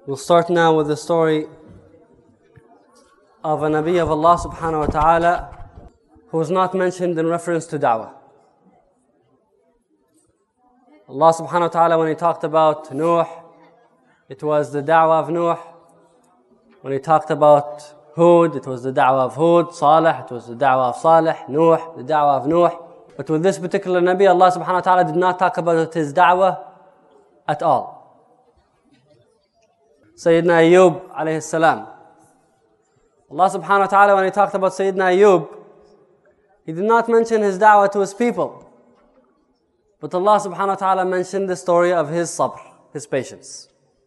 We'll start now with the story of a Nabi of Allah subhanahu wa ta'ala who is not mentioned in reference to da'wah. Allah subhanahu wa ta'ala, when He talked about Nuh, it was the da'wah of Nuh. When He talked about Hud, it was the da'wah of Hud. Salih, it was the da'wah of Salih. Nuh, the da'wah of Nuh. But with this particular Nabi, Allah subhanahu wa ta'ala did not talk about his da'wah at all. Sayyidina Ayyub alayhi salam. Allah subhanahu wa ta'ala, when He talked about Sayyidina Ayyub, He did not mention his da'wah to his people. But Allah subhanahu wa ta'ala mentioned the story of his sabr, his patience.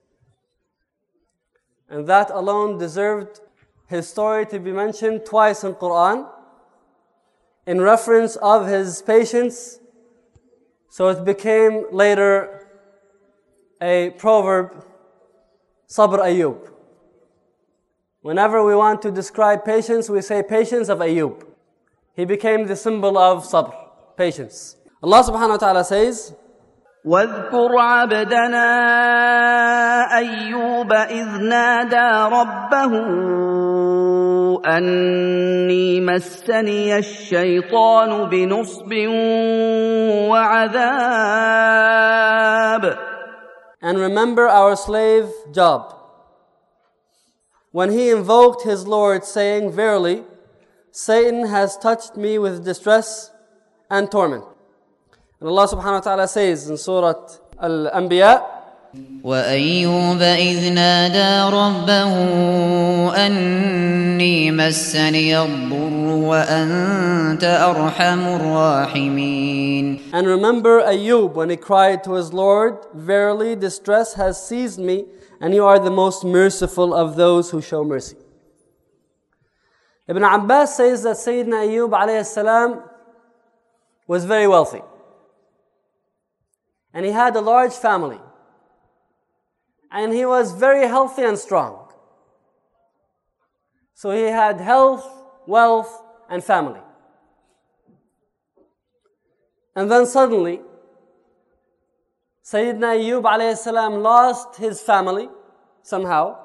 And that alone deserved his story to be mentioned twice in Quran in reference of his patience. So it became later a proverb, Sabr Ayyub. Whenever we want to describe patience, we say patience of Ayyub. He became the symbol of sabr, patience. Allah subhanahu wa ta'ala says, واذكر عبدنا أيوب إذ نادى ربه أني مسني الشيطان بنصب وعذاب. And remember our slave Job, when he invoked his Lord, saying, Verily, Satan has touched me with distress and torment. And Allah subhanahu wa ta'ala says in Surah Al-Anbiya, وَأَيُّوبَ إِذْ نَادَى رَبَّهُ أَنِّي مَسَّنِيَ الضُّرُّ وَأَنْتَ أَرْحَمُ الرَّاحِمِينَ. And remember Ayyub when he cried to his Lord, Verily, distress has seized me, and you are the most merciful of those who show mercy. Ibn Abbas says that Sayyidina Ayyub alayhi salam was very wealthy. And he had a large family. And he was very healthy and strong. So he had health, wealth, and family. And then suddenly, Sayyidina Ayyub alayhi salam lost his family somehow,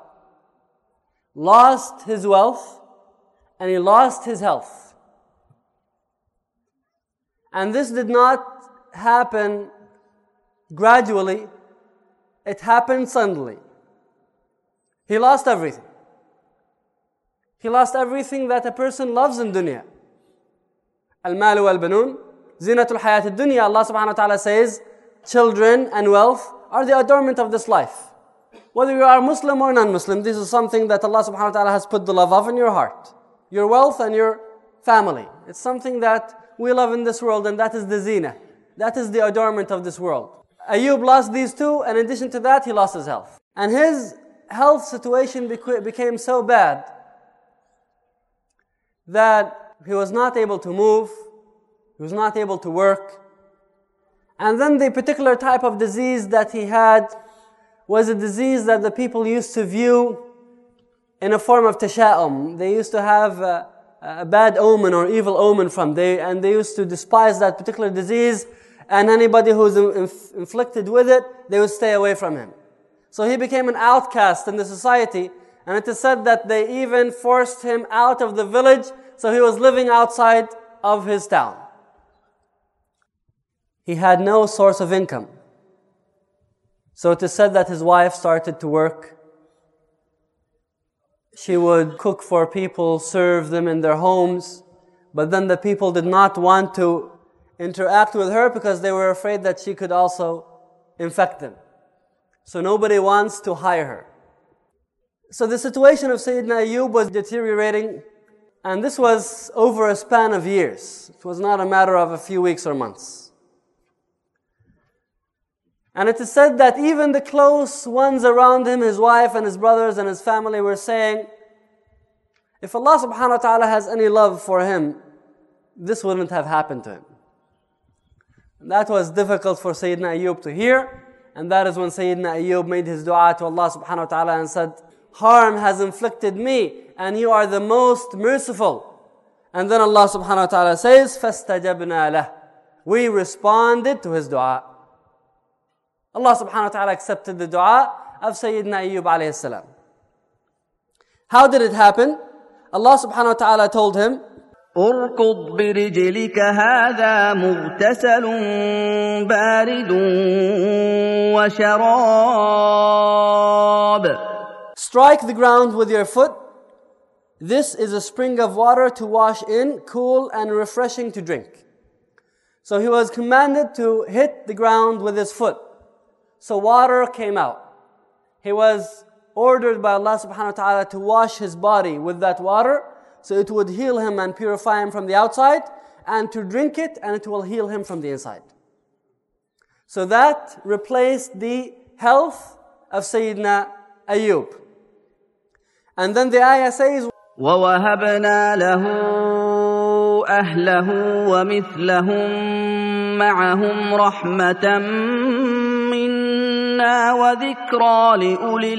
lost his wealth, and he lost his health. And this did not happen gradually. It happened suddenly. He lost everything. He lost everything that a person loves in dunya. Al-malu wal-banun, zinatul hayat ad-dunya. Allah subhanahu wa ta'ala says, children and wealth are the adornment of this life. Whether you are Muslim or non-Muslim, this is something that Allah subhanahu wa ta'ala has put the love of in your heart. Your wealth and your family. It's something that we love in this world, and that is the zina. That is the adornment of this world. Ayyub lost these two, and in addition to that, he lost his health. And his health situation became so bad that he was not able to move, he was not able to work. And then the particular type of disease that he had was a disease that the people used to view in a form of tasha'um. They used to have a bad omen or evil omen from and they used to despise that particular disease, and anybody who's inflicted with it, they would stay away from him. So he became an outcast in the society, and it is said that they even forced him out of the village, so he was living outside of his town. He had no source of income. So it is said that his wife started to work. She would cook for people, serve them in their homes, but then the people did not want to interact with her because they were afraid that she could also infect them. So nobody wants to hire her. So the situation of Sayyidina Ayyub was deteriorating, and this was over a span of years. It was not a matter of a few weeks or months. And it is said that even the close ones around him, his wife and his brothers and his family, were saying, if Allah subhanahu wa ta'ala has any love for him, this wouldn't have happened to him. And that was difficult for Sayyidina Ayyub to hear, and that is when Sayyidina Ayyub made his dua to Allah subhanahu wa ta'ala and said, harm has inflicted me, and you are the most merciful. And then Allah subhanahu wa ta'ala says, فَاسْتَجَبْنَا لَهُ. We responded to his dua. Allah subhanahu wa ta'ala accepted the dua of Sayyidina Ayyub alayhi salam. How did it happen? Allah subhanahu wa ta'ala told him, اركض برجلك هذا مغتسل بارد وشراب. strike the ground with your foot. This is a spring of water to wash in, cool and refreshing to drink. So he was commanded to hit the ground with his foot. So water came out. He was ordered by Allah subhanahu wa ta'ala to wash his body with that water, so it would heal him and purify him from the outside, and to drink it, and it will heal him from the inside. So that replaced the health of Sayyidina Ayyub. And then the ayah says, وَوَهَبْنَا لَهُ أَهْلَهُ وَمِثْلَهُم مَّعَهُمْ رَحْمَةً مِّنَّا وَذِكْرَىٰ لِأُولِي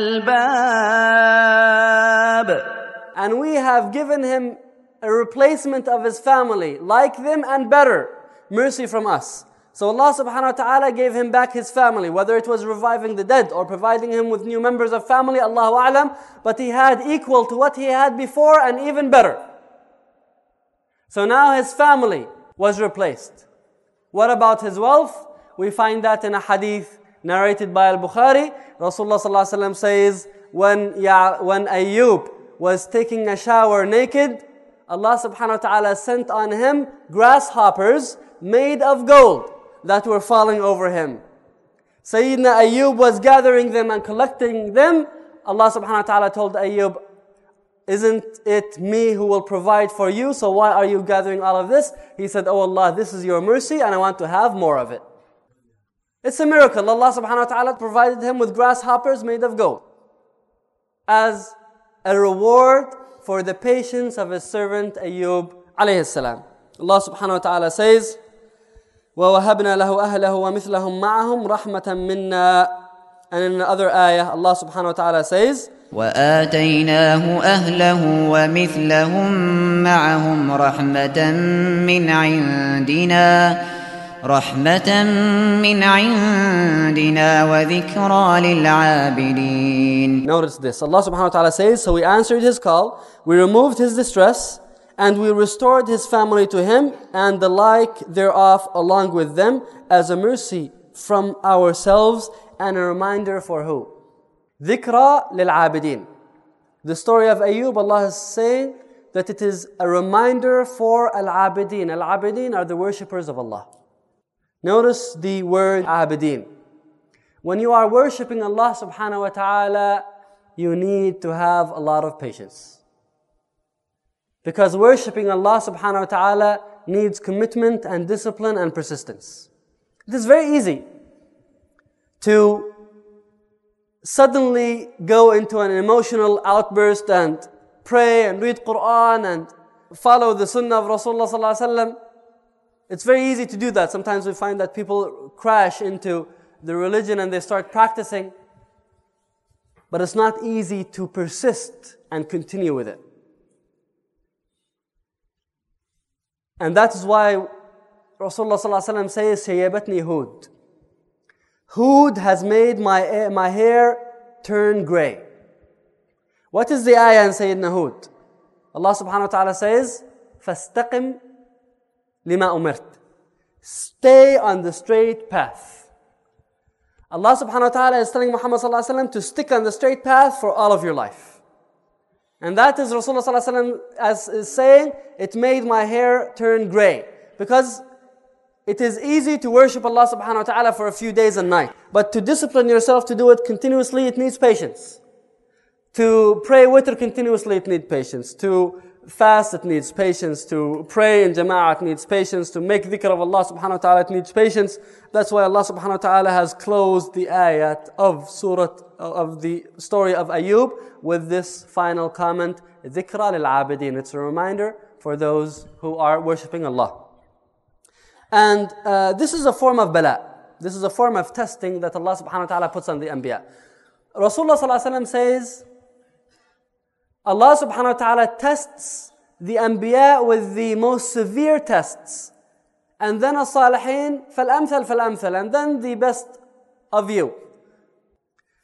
الْأَلْبَابِ. and we have given him a replacement of his family, like them and better, mercy from us. So Allah subhanahu wa ta'ala gave him back his family, whether it was reviving the dead or providing him with new members of family, Allahu a'lam, but he had equal to what he had before and even better. So now his family was replaced. What about his wealth? We find that in a hadith narrated by Al-Bukhari. Rasulullah sallallahu alaihi wasallam says, when Ayyub was taking a shower naked, Allah subhanahu wa ta'ala sent on him grasshoppers made of gold that were falling over him. Sayyidina Ayyub was gathering them and collecting them. Allah subhanahu wa ta'ala told Ayyub, isn't it me who will provide for you? So why are you gathering all of this? He said, oh Allah, this is your mercy and I want to have more of it. It's a miracle. Allah subhanahu wa ta'ala provided him with grasshoppers made of gold as a reward for the patience of his servant Ayyub alayhi salam. Allah subhanahu wa ta'ala says, وَوَهَبْنَا لَهُ أَهْلَهُ وَمِثْلَهُمْ مَعَهُمْ رَحْمَةً مِنَّا. And in another ayah, Allah subhanahu wa ta'ala says, وآتيناه أهله ومثلهم معهم رحمة من عندنا وذكرى للعابدين. Notice this. Allah subhanahu wa ta'ala says, so we answered his call, we removed his distress, and we restored his family to him, and the like thereof along with them, as a mercy from ourselves, and a reminder for who? ذِكْرَى لِلْعَابِدِينَ. The story of Ayyub, Allah is saying that it is a reminder for al-abidin. Al-abidin are the worshippers of Allah. Notice the word abidin. When you are worshipping Allah subhanahu wa ta'ala, you need to have a lot of patience. Because worshipping Allah subhanahu wa ta'ala needs commitment and discipline and persistence. It is very easy to suddenly go into an emotional outburst and pray and read Quran and follow the sunnah of Rasulullah sallallahu alaihi wasallam. It's very easy to do that. Sometimes we find that people crash into the religion and they start practicing. But it's not easy to persist and continue with it. And that is why Rasulullah sallallahu alaihi wasallam says, "Shayyabatni Hud." Hud has made my hair turn grey. What is the ayah in Sayyidina Hud? Allah subhanahu wa ta'ala says, فَاسْتَقِمْ لِمَا أُمِرْتَ. Stay on the straight path. Allah subhanahu wa ta'ala is telling Muhammad sallallahu alaihi wasallam to stick on the straight path for all of your life. And that is Rasulullah sallallahu alaihi wasallam as is saying, it made my hair turn grey. Because it is easy to worship Allah subhanahu wa ta'ala for a few days and nights. But to discipline yourself to do it continuously, it needs patience. To pray witr continuously, it needs patience. To fast, it needs patience. To pray in jama'ah, it needs patience. To make dhikr of Allah subhanahu wa ta'ala, it needs patience. That's why Allah subhanahu wa ta'ala has closed the ayat of the story of Ayyub with this final comment, dhikra lil-abidin. It's a reminder for those who are worshipping Allah. And this is a form of bala. This is a form of testing that Allah subhanahu wa ta'ala puts on the anbiya. Rasulullah sallallahu alaihi wasallam says, Allah subhanahu wa ta'ala tests the anbiya with the most severe tests. And then as-salihin, فَالْأَمْثَلْ فَالْأَمْثَلْ. And then the best of you.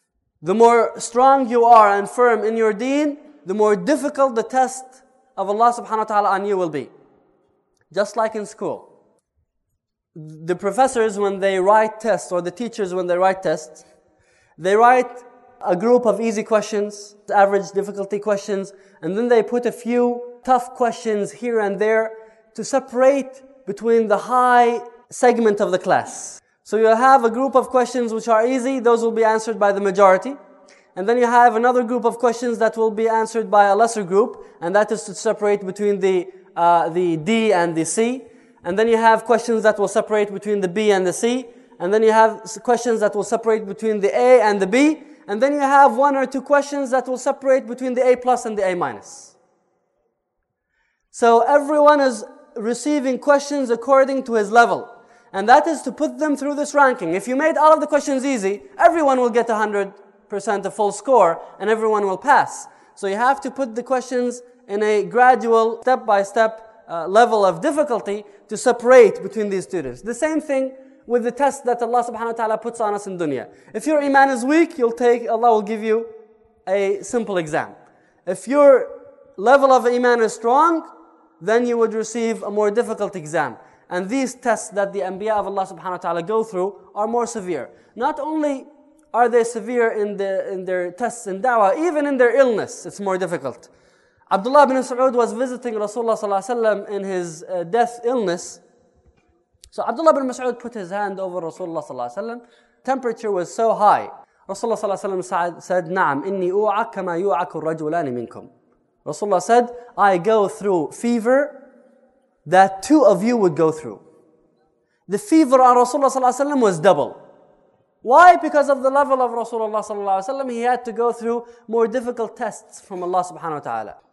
The more strong you are and firm in your deen, the more difficult the test of Allah subhanahu wa ta'ala on you will be. Just like in school. The professors, when they write tests, or the teachers, when they write tests, they write a group of easy questions, average difficulty questions, and then they put a few tough questions here and there to separate between the high segment of the class. So you have a group of questions which are easy, those will be answered by the majority. And then you have another group of questions that will be answered by a lesser group, and that is to separate between the D and the C. And then you have questions that will separate between the B and the C. And then you have questions that will separate between the A and the B. And then you have one or two questions that will separate between the A plus and the A minus. So everyone is receiving questions according to his level. And that is to put them through this ranking. If you made all of the questions easy, everyone will get 100% a full score and everyone will pass. So you have to put the questions in a gradual, step-by-step level of difficulty to separate between these students. The same thing with the test that Allah subhanahu wa ta'ala puts on us in dunya. If your iman is weak, Allah will give you a simple exam. If your level of iman is strong, then you would receive a more difficult exam. And these tests that the Anbiya of Allah subhanahu wa ta'ala go through are more severe. Not only are they severe in their tests in da'wah, even in their illness, it's more difficult. Abdullah ibn Mas'ud was visiting Rasulullah sallallahu alaihi wasallam in his death illness. So Abdullah ibn Mas'ud put his hand over Rasulullah sallallahu alaihi wasallam. Temperature was so high. Rasulullah sallallahu alaihi wasallam said, "Na'am, inni u'ak kama yu'aku ar-rajulani minkum." Rasulullah said, "I go through fever that two of you would go through." The fever on Rasulullah sallallahu alaihi wasallam was double. Why? Because of the level of Rasulullah sallallahu alaihi wasallam, he had to go through more difficult tests from Allah subhanahu wa ta'ala.